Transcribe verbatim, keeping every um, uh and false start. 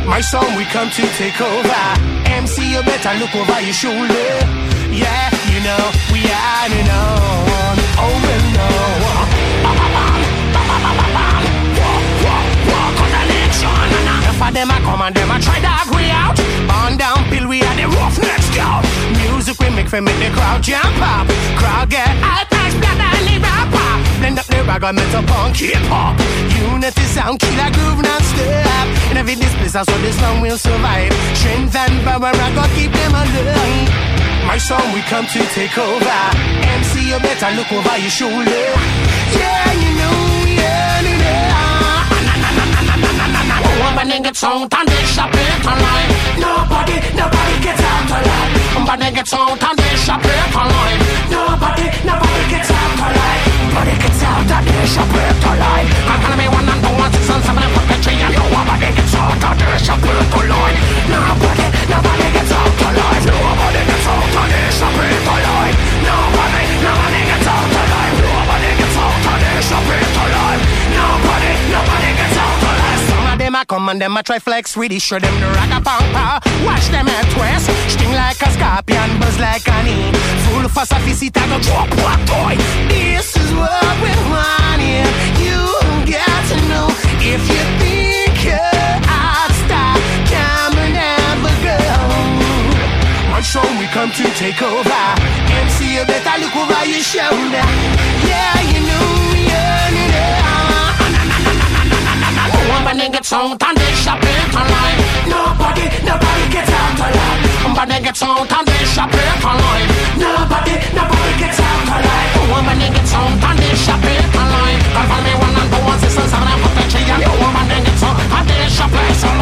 My song, we come to take over. M C, you better look over your shoulder. Yeah, you know, we are you know. Oh, well, no. Walk on the nation. Enough of them, I come and them, I try to agree out. On down, pill, we are the roughnecks, girl. Music we make for make the crowd jump up. Crowd get hot, nice, blood, and the rapper. Blend up the ragga, metal, punk, hip-hop. Unity sound, killer groove, non-stop. In every this place, so this song will survive. Strength and power, I gotta keep them alive. My song, we come to take over. M C, you better look over your shoulder. Yeah, you know, yeah, you know. When they get out and they shop it online. Nobody, nobody gets out alive. When they get out and they shop it online. Nobody, nobody gets out alive. Nobody gets out and they shop it alive. I'm gonna be one and one, six and seven and perpetuate. You know nobody gets out and they shop it alive. Nobody, nobody gets out alive. Nobody gets out and they shop it alive. Nobody, nobody gets out alive. Nobody gets out and they shop it alive. Nobody, nobody gets out alive. Some of them I come and them I try flex, really show them the ragga pampa. Watch them at twist, sting like a scorpion, buzz like an e. Full for sophisticate, go drop what toy. This is what we want here. You got to know if you think you're out, stop, come and never go. My song we come to take over. M C, you better look over your shoulder. Yeah, you know, yeah, you know. When they get out and they shop it online. Nobody, nobody gets out alive. When they get out and they shop it online. Nobody, nobody gets out alive. When they get out and they shop it online. Call me one and two, one, six and seven and perpetuate. When they get out and they shop it online.